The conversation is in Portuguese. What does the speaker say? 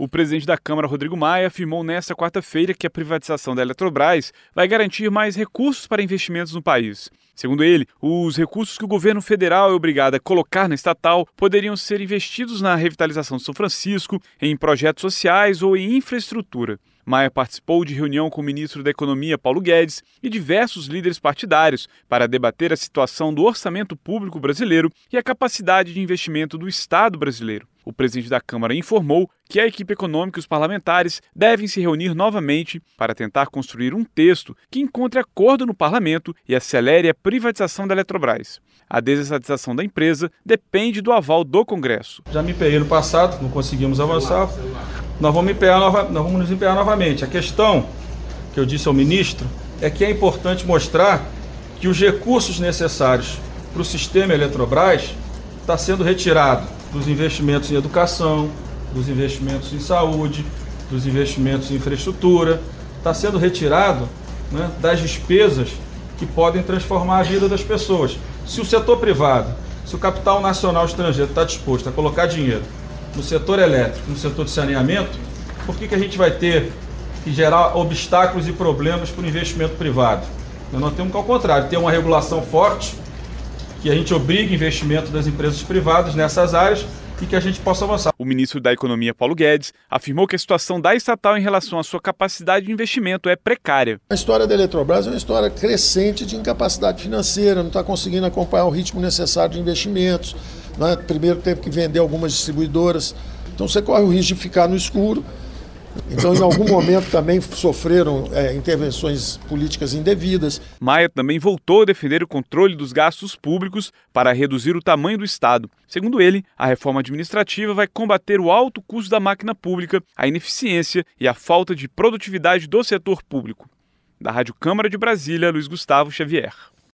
O presidente da Câmara, Rodrigo Maia, afirmou nesta quarta-feira que a privatização da Eletrobras vai garantir mais recursos para investimentos no país. Segundo ele, os recursos que o governo federal é obrigado a colocar na estatal poderiam ser investidos na revitalização de São Francisco, em projetos sociais ou em infraestrutura. Maia participou de reunião com o ministro da Economia, Paulo Guedes, e diversos líderes partidários para debater a situação do orçamento público brasileiro e a capacidade de investimento do Estado brasileiro. O presidente da Câmara informou que a equipe econômica e os parlamentares devem se reunir novamente para tentar construir um texto que encontre acordo no parlamento e acelere a privatização da Eletrobras. A desestatização da empresa depende do aval do Congresso. Já me empenhei no passado, não conseguimos avançar. Nós vamos nos empenhar novamente. A questão que eu disse ao ministro é que é importante mostrar que os recursos necessários para o sistema Eletrobras está sendo retirado dos investimentos em educação, dos investimentos em saúde, dos investimentos em infraestrutura, está sendo retirado, das despesas que podem transformar a vida das pessoas. Se o setor privado, se o capital nacional estrangeiro está disposto a colocar dinheiro no setor elétrico, no setor de saneamento, por que a gente vai ter que gerar obstáculos e problemas para o investimento privado? Nós temos que, ao contrário, ter uma regulação forte, que a gente obrigue investimento das empresas privadas nessas áreas e que a gente possa avançar. O ministro da Economia, Paulo Guedes, afirmou que a situação da estatal em relação à sua capacidade de investimento é precária. A história da Eletrobras é uma história crescente de incapacidade financeira, não está conseguindo acompanhar o ritmo necessário de investimentos. Primeiro teve que vender algumas distribuidoras, então você corre o risco de ficar no escuro. Então, em algum momento, também sofreram intervenções políticas indevidas. Maia também voltou a defender o controle dos gastos públicos para reduzir o tamanho do Estado. Segundo ele, a reforma administrativa vai combater o alto custo da máquina pública, a ineficiência e a falta de produtividade do setor público. Da Rádio Câmara de Brasília, Luiz Gustavo Xavier.